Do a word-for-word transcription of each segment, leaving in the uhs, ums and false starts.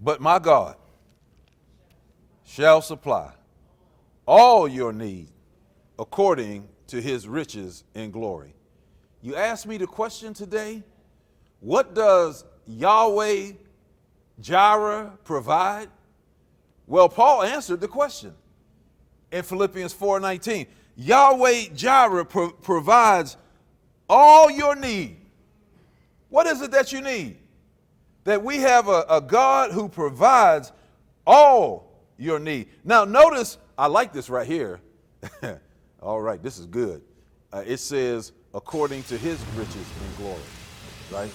But my God shall supply all your need according to his riches in glory. You asked me the question today, what does Yahweh Jireh provide? Well, Paul answered the question in Philippians four nineteen. Yahweh Jireh pro- provides all your need. What is it that you need? That we have a, a God who provides all your need. Now, notice, I like this right here. All right, this is good. Uh, it says, according to his riches in glory, right?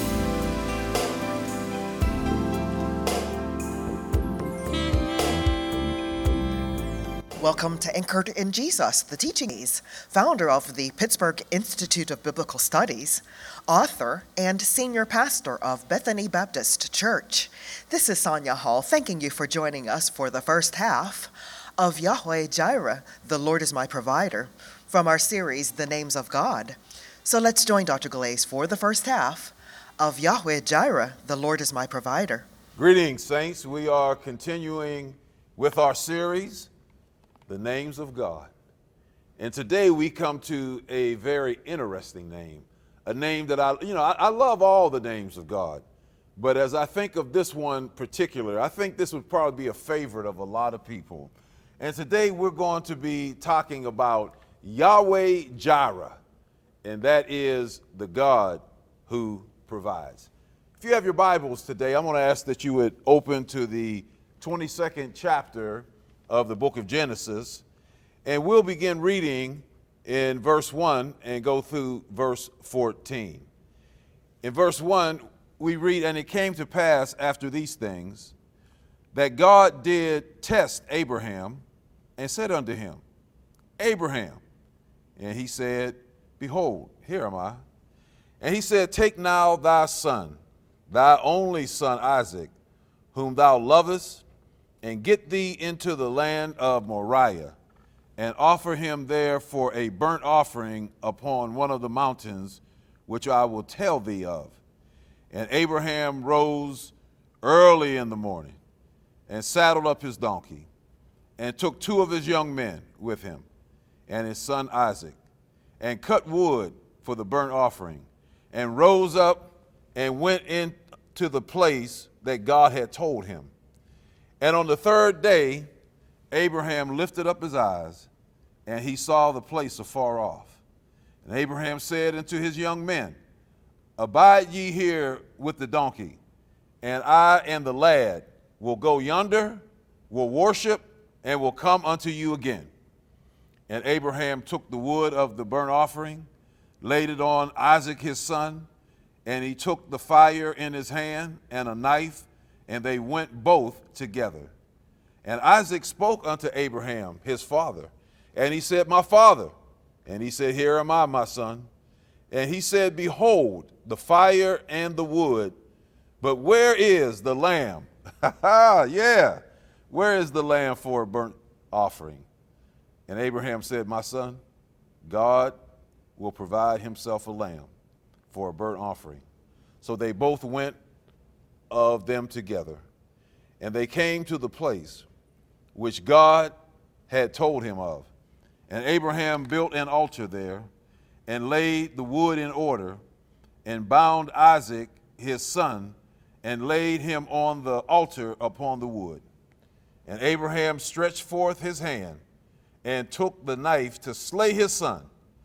Welcome to Anchored in Jesus, the teaching is founder of the Pittsburgh Institute of Biblical Studies, author and senior pastor of Bethany Baptist Church. This is Sonia Hall, thanking you for joining us for the first half of Yahweh Jireh, the Lord is my provider, from our series, The Names of God. So let's join Doctor Glaze for the first half of Yahweh Jireh, the Lord is my provider. Greetings, saints. We are continuing with our series, The Names of God. And today we come to a very interesting name, a name that I, you know, I, I love all the names of God. But as I think of this one particular, I think this would probably be a favorite of a lot of people. And today we're going to be talking about Yahweh Jireh, and that is the God who provides. If you have your Bibles today, I'm going to ask that you would open to the twenty-second chapter of the book of Genesis, and we'll begin reading in verse one and go through verse fourteen. In verse one, we read, "And it came to pass after these things, that God did test Abraham, and said unto him, Abraham. And he said, Behold, here am I. And he said, Take now thy son, thy only son Isaac, whom thou lovest, and get thee into the land of Moriah, and offer him there for a burnt offering upon one of the mountains which I will tell thee of. And Abraham rose early in the morning, and saddled up his donkey, and took two of his young men with him, and his son Isaac, and cut wood for the burnt offering, and rose up and went into the place that God had told him. And on the third day, Abraham lifted up his eyes, and he saw the place afar off. And Abraham said unto his young men, Abide ye here with the donkey, and I and the lad will go yonder, will worship, and will come unto you again. And Abraham took the wood of the burnt offering, laid it on Isaac his son, and he took the fire in his hand and a knife, and they went both together. And Isaac spoke unto Abraham his father, and he said, My father. And he said, Here am I, my son. And he said, Behold, the fire and the wood, but where is the lamb? Yeah, where is the lamb for a burnt offering? And Abraham said, My son, God will provide himself a lamb for a burnt offering. So they both went of them together. And they came to the place which God had told him of. And Abraham built an altar there, and laid the wood in order, and bound Isaac his son, and laid him on the altar upon the wood. And Abraham stretched forth his hand, and took the knife to slay his son.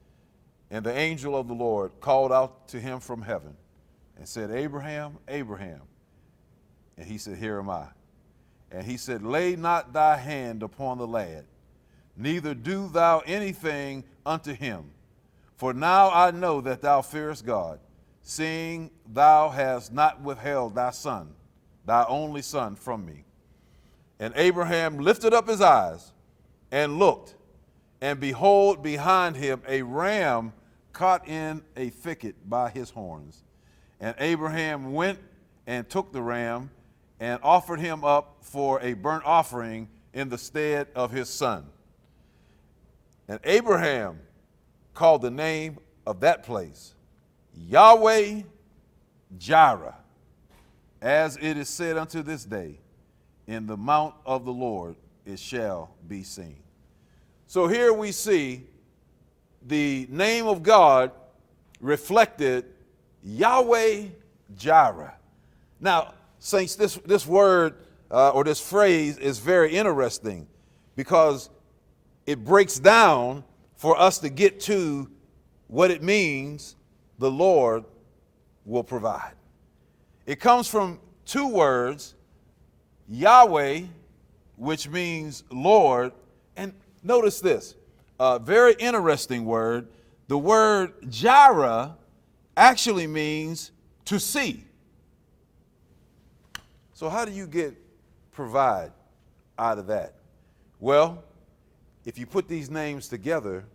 And the angel of the Lord called out to him from heaven, and said, Abraham, Abraham. And he said, Here am I. And he said, Lay not thy hand upon the lad, neither do thou anything unto him. For now I know that thou fearest God, seeing thou hast not withheld thy son, thy only son, from me. And Abraham lifted up his eyes and looked, and behold, behind him a ram caught in a thicket by his horns. And Abraham went and took the ram, and offered him up for a burnt offering in the stead of his son. And Abraham called the name of that place Yahweh Jireh. as it is said unto this day, in the mount of the Lord it shall be seen. So here we see the name of God reflected, Yahweh Jireh. Now, saints, this, this word uh, or this phrase is very interesting because it breaks down for us to get to what it means the Lord will provide. It comes from two words, Yahweh, which means Lord, and notice this, a very interesting word. The word Jireh actually means to see. So how do you get provide out of that? Well, if you put these names together,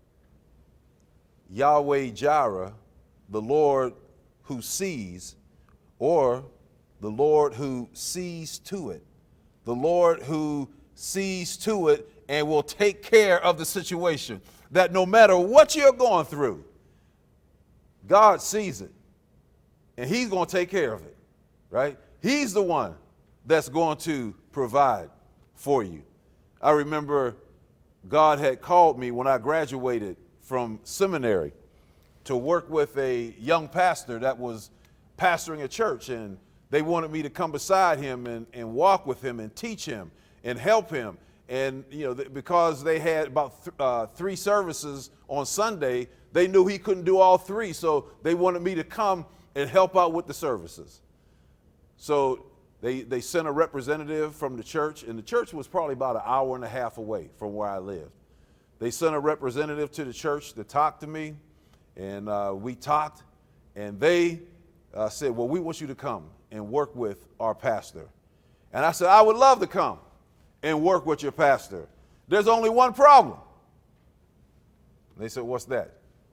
Yahweh Jireh, the Lord who sees, or the Lord who sees to it, the Lord who sees to it and will take care of the situation, that no matter what you're going through, God sees it and he's going to take care of it, right? He's the one that's going to provide for you. I remember God had called me when I graduated from seminary to work with a young pastor that was pastoring a church, and they wanted me to come beside him and, and walk with him and teach him and help him. And, you know, th- because they had about th- uh, three services on Sunday, they knew he couldn't do all three. So they wanted me to come and help out with the services. So they, they sent a representative from the church, and the church was probably about an hour and a half away from where I lived. They sent a representative to the church to talk to me, and uh, we talked, and they uh, said, well, we want you to come and work with our pastor. And I said, I would love to come and work with your pastor. There's only one problem. They said, what's that?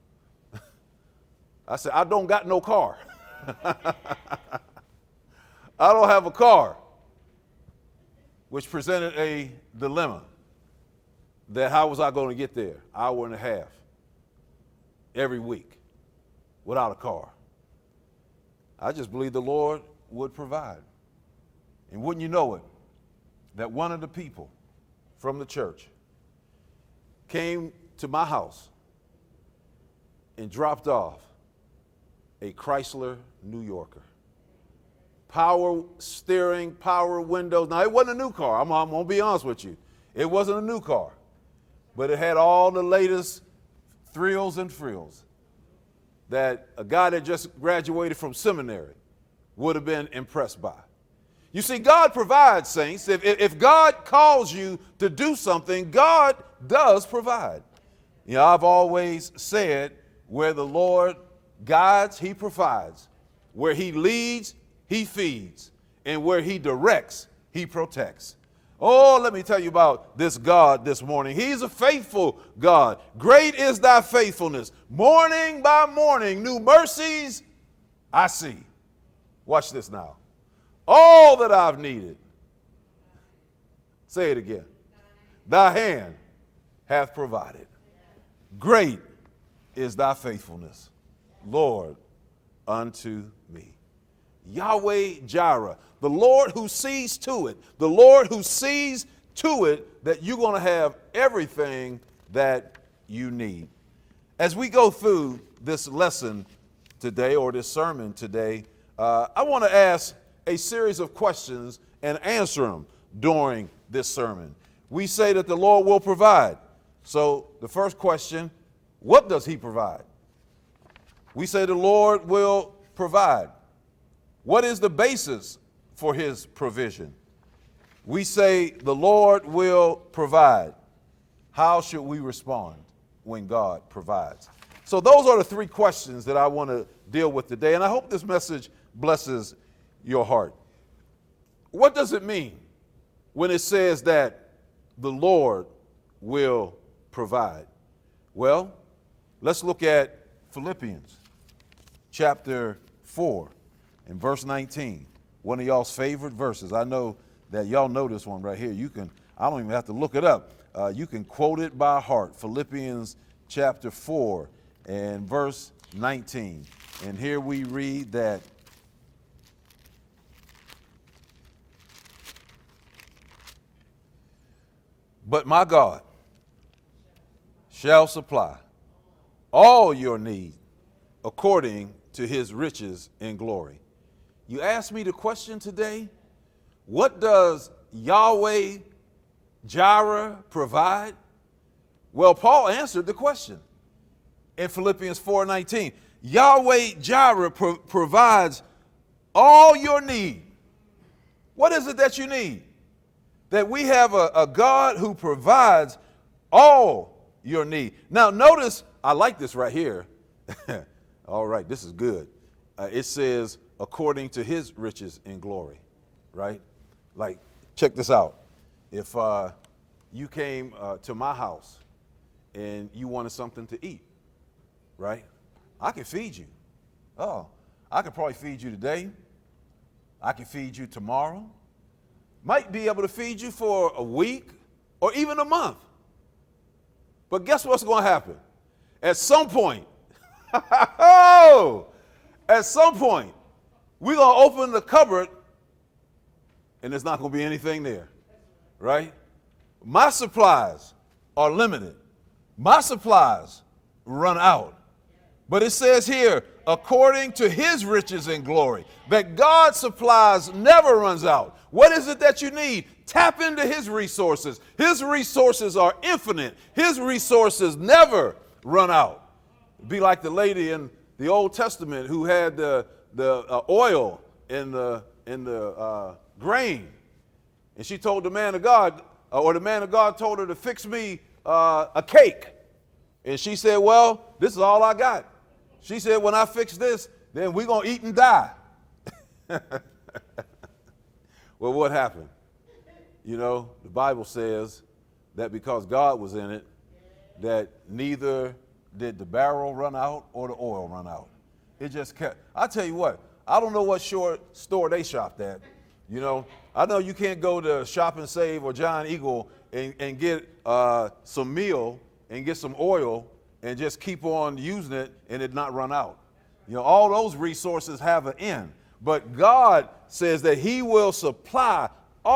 I said, I don't got no car. I don't have a car, which presented a dilemma that how was I going to get there? Hour and a half every week without a car. I just believed the Lord would provide. And wouldn't you know it, that one of the people from the church came to my house and dropped off a Chrysler New Yorker. Power steering, power windows. Now, it wasn't a new car. I'm, I'm going to be honest with you. It wasn't a new car, but it had all the latest thrills and frills that a guy that just graduated from seminary would have been impressed by. You see, God provides, saints. If, if God calls you to do something, God does provide. You know, I've always said, where the Lord guides, he provides. Where he leads, he feeds. And where he directs, he protects. Oh, let me tell you about this God this morning. He's a faithful God. Great is thy faithfulness. Morning by morning, new mercies I see. Watch this now. All that I've needed. Say it again. Thy hand hath provided. Great is thy faithfulness, Lord, unto me. Yahweh Jireh, the Lord who sees to it, the Lord who sees to it that you're going to have everything that you need. As we go through this lesson today, or this sermon today, uh, I want to ask a series of questions and answer them during this sermon. We say that the Lord will provide. So the first question, what does he provide? We say the Lord will provide. What is the basis for his provision? We say the Lord will provide. How should we respond when God provides? So those are the three questions that I want to deal with today, and I hope this message blesses your heart. What does it mean when it says that the Lord will provide? Well, let's look at Philippians chapter four and verse nineteen. One of y'all's favorite verses. I know that y'all know this one right here. You can, I don't even have to look it up. Uh, you can quote it by heart. Philippians chapter four and verse nineteen. And here we read that But my God shall supply all your need according to his riches in glory. You asked me the question today, what does Yahweh Jireh provide? Well, Paul answered the question in Philippians four nineteen. Yahweh Jireh pro- provides all your need. What is it that you need? That we have a, a God who provides all your need. Now, notice, I like this right here. All right, this is good. Uh, it says, according to his riches in glory, right? Like, check this out. If uh, you came uh, to my house and you wanted something to eat, right? I can feed you. Oh, I could probably feed you today. I can feed you tomorrow. Might be able to feed you for a week or even a month. But guess what's going to happen? At some point, oh, at some point, we're going to open the cupboard and there's not going to be anything there, right? My supplies are limited. My supplies run out. But it says here, according to his riches and glory, that God's supplies never runs out. What is it that you need? Tap into his resources. His resources are infinite. His resources never run out. Be like the lady in the Old Testament who had the, the uh, oil in the, in the uh, grain. And she told the man of God, uh, or the man of God told her to fix me uh, a cake. And she said, well, this is all I got. She said, when I fix this, then we're going to eat and die. Well, what happened? You know, the Bible says that because God was in it, that neither did the barrel run out or the oil run out. It just kept. I tell you what, I don't know what short store they shopped at. You know, I know you can't go to Shop and Save or Giant Eagle and, and get uh, some meal and get some oil and just keep on using it and it not run out. You know, all those resources have an end. But God says that he will supply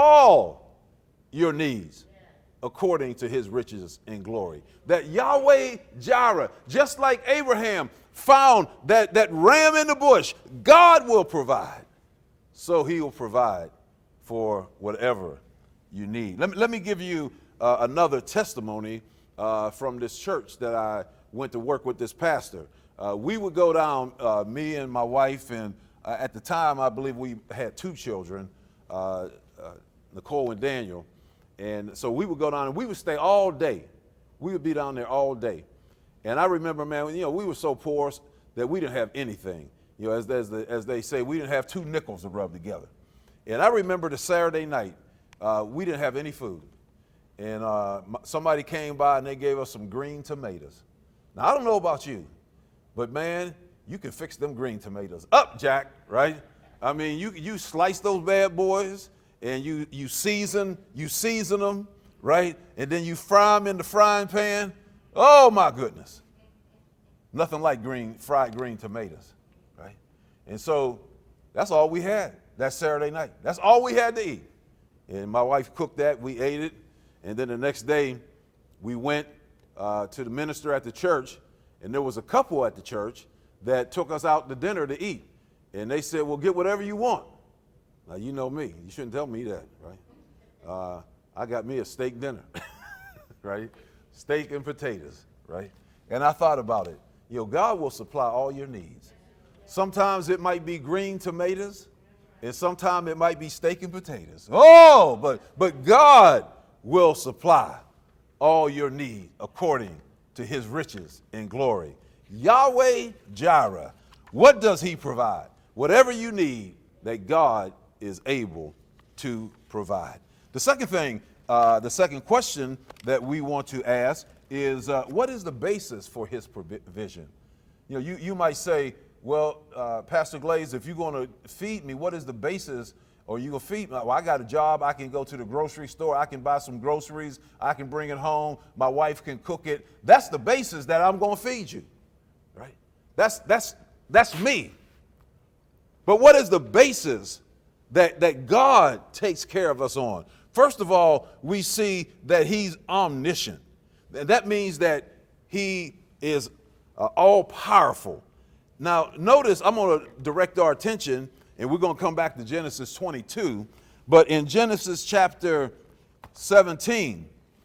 all your needs according to his riches and glory. That Yahweh Jireh, just like Abraham found that, that ram in the bush, God will provide. So he will provide for whatever you need. Let me, let me give you uh, another testimony uh, from this church that I went to work with this pastor. Uh, we would go down, uh, me and my wife, and uh, at the time, I believe we had two children, uh, uh, Nicole and Daniel. And so we would go down and we would stay all day. We would be down there all day. And I remember, man, you know, we were so poor that we didn't have anything. You know, as, as, the, as they say, we didn't have two nickels to rub together. And I remember the Saturday night, uh, we didn't have any food. And uh, somebody came by and they gave us some green tomatoes. Now, I don't know about you, but man, you can fix them green tomatoes up, Jack, right? I mean, you you slice those bad boys and you you season, you season them, right? And then you fry them in the frying pan. Oh my goodness. Nothing like green, fried green tomatoes, right? And so that's all we had that Saturday night. That's all we had to eat. And my wife cooked that, we ate it. And then the next day we went uh, to the minister at the church, and there was a couple at the church that took us out to dinner to eat. And they said, well, get whatever you want. Now, you know me. You shouldn't tell me that, right? Uh, I got me a steak dinner, right? Steak and potatoes, right? And I thought about it. You know, God will supply all your needs. Sometimes it might be green tomatoes, and sometimes it might be steak and potatoes. Oh, but, but God will supply all your need according to his riches and glory. Yahweh Jireh, what does he provide? Whatever you need, that God is able to provide. The second thing, uh, the second question that we want to ask is, uh, what is the basis for his provision? You know, you, you might say, well, uh, Pastor Glaze, if you're going to feed me, what is the basis? Or you going to feed me? Well, I got a job. I can go to the grocery store. I can buy some groceries. I can bring it home. My wife can cook it. That's the basis that I'm going to feed you. Right? That's that's that's me. But what is the basis that, that God takes care of us on? First of all, we see that he's omniscient. And that means that he is uh, all powerful. Now, notice I'm going to direct our attention, and we're going to come back to Genesis twenty-two. But in Genesis chapter seventeen,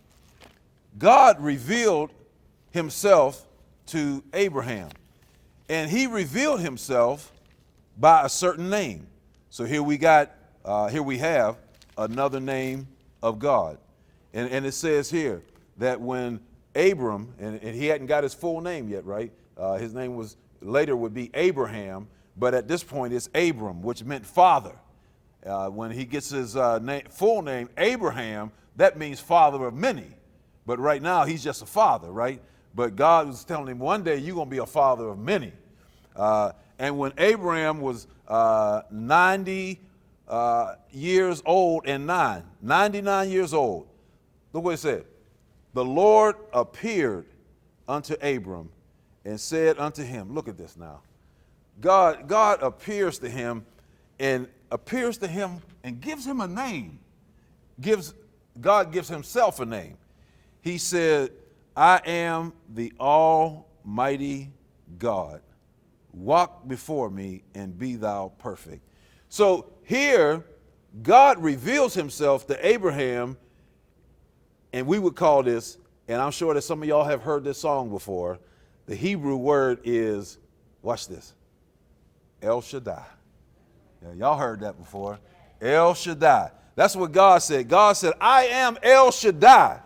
God revealed himself to Abraham. And he revealed himself by a certain name. So here we got, uh, here we have another name of God. And, and it says here that when Abram, and, and he hadn't got his full name yet, right? Uh, his name was, later would be Abraham, but at this point it's Abram, which meant father. Uh, when he gets his uh, name, full name, Abraham, that means father of many. But right now he's just a father, right? But God was telling him, one day you're going to be a father of many. Uh, and when Abraham was uh, ninety uh, years old and nine, ninety-nine years old, look what it said. The Lord appeared unto Abram and said unto him, look at this now. God, God appears to him and appears to him and gives him a name. Gives, God gives himself a name. He said, I am the Almighty God. Walk before me and be thou perfect. So here, God reveals himself to Abraham, and we would call this, and I'm sure that some of y'all have heard this song before, the Hebrew word is, watch this, El Shaddai. Yeah, y'all heard that before. El Shaddai. That's what God said. God said, I am El Shaddai.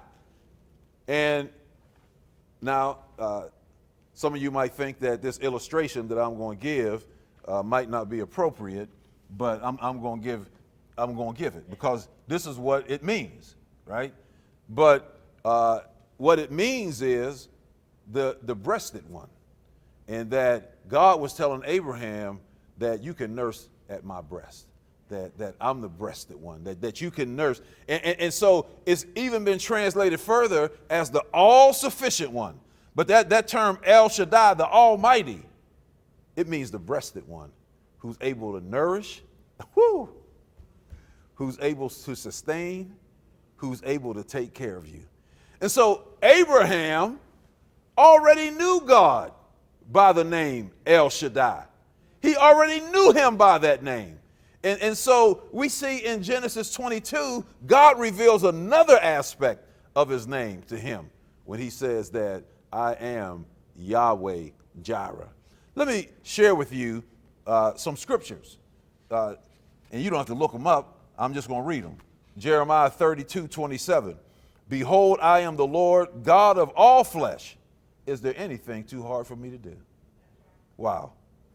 And now, uh, some of you might think that this illustration that I'm going to give uh, might not be appropriate, but I'm, I'm going to give, I'm going to give it because this is what it means, right? But uh, what it means is the the breasted one, and that God was telling Abraham that you can nurse at my breast, that that I'm the breasted one, that that you can nurse, and, and, and so it's even been translated further as the all-sufficient one. But that, that term El Shaddai, the Almighty, it means the breasted one who's able to nourish, whoo, who's able to sustain, who's able to take care of you. And so Abraham already knew God by the name El Shaddai. He already knew him by that name. And, and so we see in Genesis twenty-two, God reveals another aspect of his name to him when he says that I am Yahweh Jireh. Let me share with you uh, some scriptures. Uh, and you don't have to look them up. I'm just going to read them. Jeremiah thirty-two twenty-seven. Behold, I am the Lord, God of all flesh. Is there anything too hard for me to do? Wow.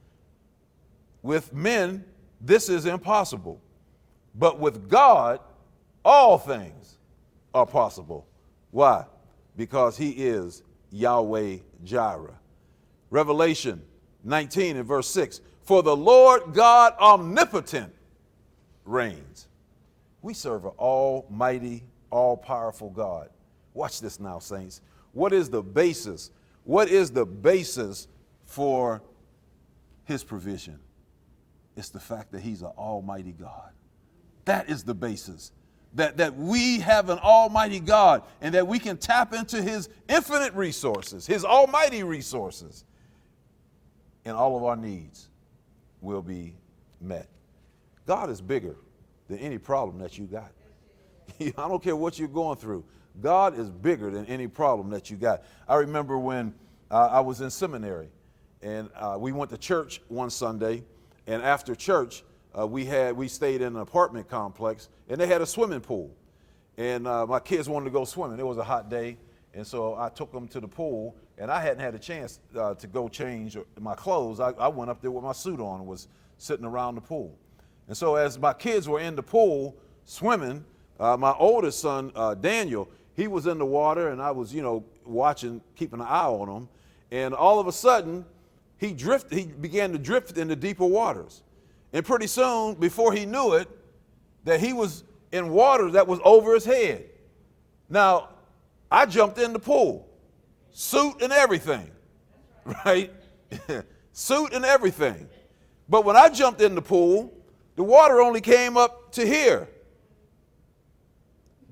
With men, this is impossible. But with God, all things are possible. Why? Because he is Yahweh Jireh. Revelation nineteen and verse six. For the Lord God omnipotent reigns. We serve an almighty, all-powerful God. Watch this now, saints. What is the basis? What is the basis for his provision? It's the fact that he's an almighty God. That is the basis. That, that we have an almighty God and that we can tap into his infinite resources, his almighty resources, and all of our needs will be met. God is bigger than any problem that you got. I don't care what you're going through. God is bigger than any problem that you got. I remember when uh, I was in seminary and uh, we went to church one Sunday, and after church, uh, we had we stayed in an apartment complex, and they had a swimming pool. And uh, my kids wanted to go swimming. It was a hot day, and so I took them to the pool, and I hadn't had a chance uh, to go change my clothes. I, I went up there with my suit on and was sitting around the pool. And so as my kids were in the pool swimming, uh, my oldest son, uh, Daniel, he was in the water, and I was, you know, watching, keeping an eye on him. And all of a sudden, he drifted, he began to drift into deeper waters. And pretty soon, before he knew it, that he was in water that was over his head. Now, I jumped in the pool, suit and everything, right? Suit and everything. But when I jumped in the pool, the water only came up to here.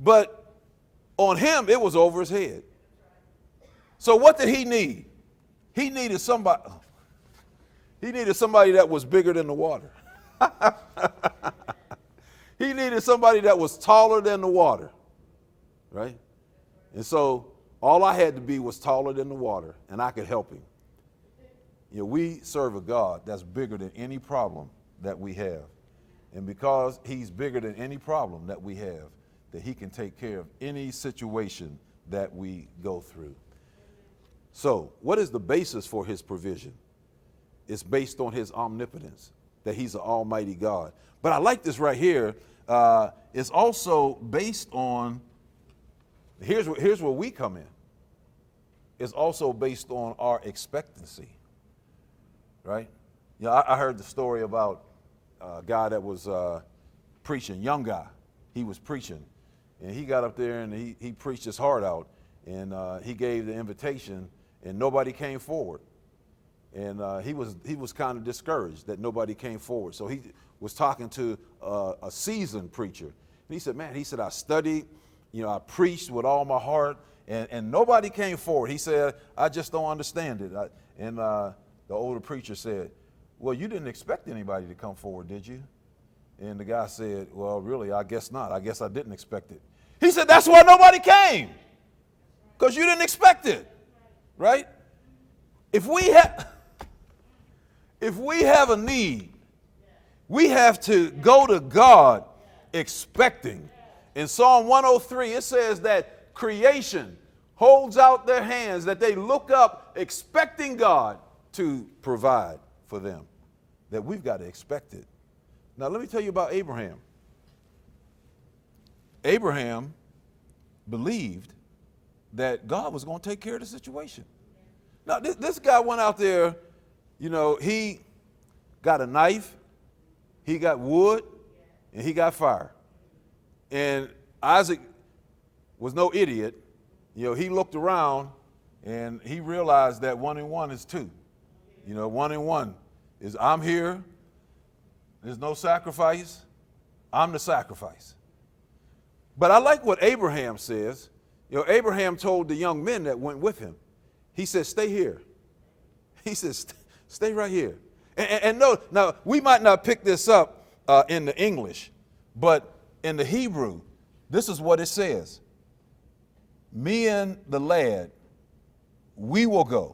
But on him, it was over his head. So what did he need? He needed somebody. He needed somebody that was bigger than the water. He needed somebody that was taller than the water, right? And so all I had to be was taller than the water, and I could help him. You know, we serve a God that's bigger than any problem that we have. And because he's bigger than any problem that we have, that he can take care of any situation that we go through. So what is the basis for his provision? It's based on his omnipotence, that he's an almighty God. But I like this right here. Uh, it's also based on, here's, here's where we come in. It's also based on our expectancy, right? You know, I, I heard the story about a guy that was uh, preaching, young guy. He was preaching, and he got up there and he, he preached his heart out, and uh, he gave the invitation, and nobody came forward. And uh, he was he was kind of discouraged that nobody came forward. So he was talking to uh, a seasoned preacher. And he said, man, he said, I studied, you know, I preached with all my heart, and, and nobody came forward. He said, I just don't understand it. I, and uh, the older preacher said, well, you didn't expect anybody to come forward, did you? And the guy said, well, really, I guess not. I guess I didn't expect it. He said, that's why nobody came, because you didn't expect it, right? If we have... If we have a need, we have to go to God expecting. In Psalm one oh three, it says that creation holds out their hands, that they look up expecting God to provide for them, that we've got to expect it. Now, let me tell you about Abraham. Abraham believed that God was going to take care of the situation. Now, this, this guy went out there. You know, he got a knife, he got wood, and he got fire. And Isaac was no idiot. You know, he looked around and he realized that one and one is two. You know, one and one is I'm here, there's no sacrifice, I'm the sacrifice. But I like what Abraham says. You know, Abraham told the young men that went with him, he said, stay here. He says, stay right here. And, and, and no, now, we might not pick this up uh, in the English, but in the Hebrew, this is what it says. Me and the lad, we will go.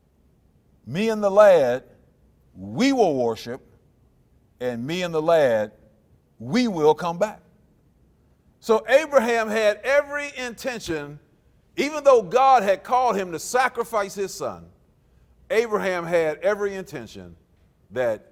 Me and the lad, we will worship. And me and the lad, we will come back. So Abraham had every intention, even though God had called him to sacrifice his son, Abraham had every intention that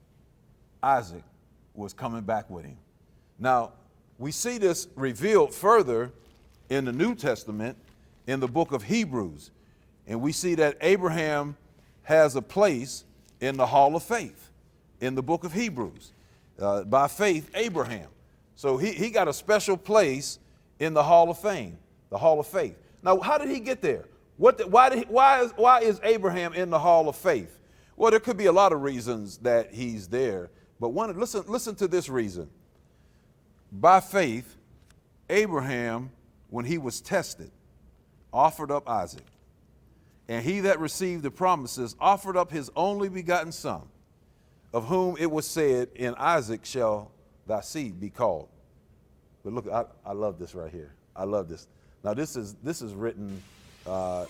Isaac was coming back with him. Now, we see this revealed further in the New Testament in the book of Hebrews. And we see that Abraham has a place in the Hall of Faith in the book of Hebrews. Uh, by faith, Abraham. So he, he got a special place in the Hall of Fame, the Hall of Faith. Now, how did he get there? What the, why, did he, why, is, why is Abraham in the Hall of Faith? Well, there could be a lot of reasons that he's there, but one, listen, listen to this reason. By faith, Abraham, when he was tested, offered up Isaac. And he that received the promises offered up his only begotten son, of whom it was said, in Isaac shall thy seed be called. But look, I, I love this right here. I love this. Now, this is, this is written... Uh,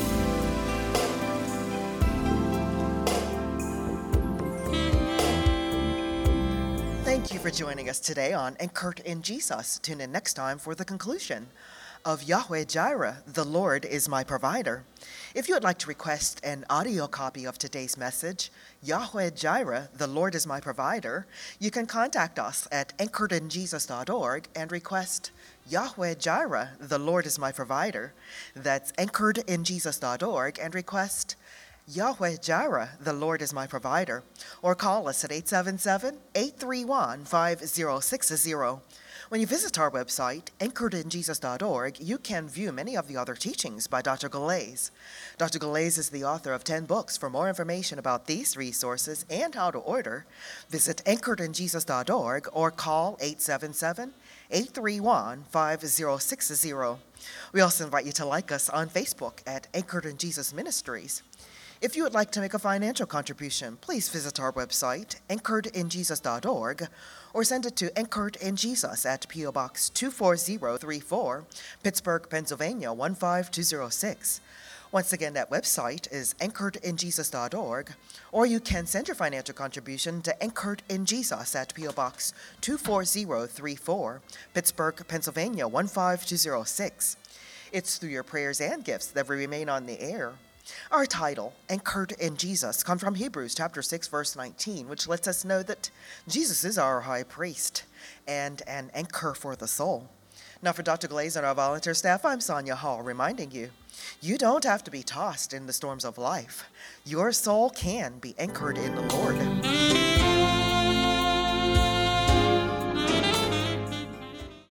Thank you for joining us today on Anchored in Jesus. Tune in next time for the conclusion of Yahweh Jireh, the Lord is my provider. If you would like to request an audio copy of today's message, Yahweh Jireh, the Lord is my provider, you can contact us at anchored in jesus dot org and request Yahweh Jireh, the Lord is my provider. That's anchored in jesus dot org and request Yahweh Jireh, the Lord is my provider. Or call us at eight seven seven, eight three one, five zero six zero. When you visit our website, anchored in jesus dot org, you can view many of the other teachings by Doctor Galais. Doctor Galais is the author of ten books. For more information about these resources and how to order, visit anchored in jesus dot org or call eight seven seven, eight three one, five zero six zero. We also invite you to like us on Facebook at Anchored in Jesus Ministries. If you would like to make a financial contribution, please visit our website, anchored in jesus dot org, or send it to Anchored in Jesus at P O Box two four zero three four, Pittsburgh, Pennsylvania one five two zero six. Once again, that website is anchored in jesus dot org, or you can send your financial contribution to Anchored in Jesus at P O Box two four zero three four, Pittsburgh, Pennsylvania one five two zero six. It's through your prayers and gifts that we remain on the air. Our title, Anchored in Jesus, comes from Hebrews chapter six, verse nineteen, which lets us know that Jesus is our high priest and an anchor for the soul. Now for Doctor Glaze and our volunteer staff, I'm Sonia Hall, reminding you, you don't have to be tossed in the storms of life. Your soul can be anchored in the Lord.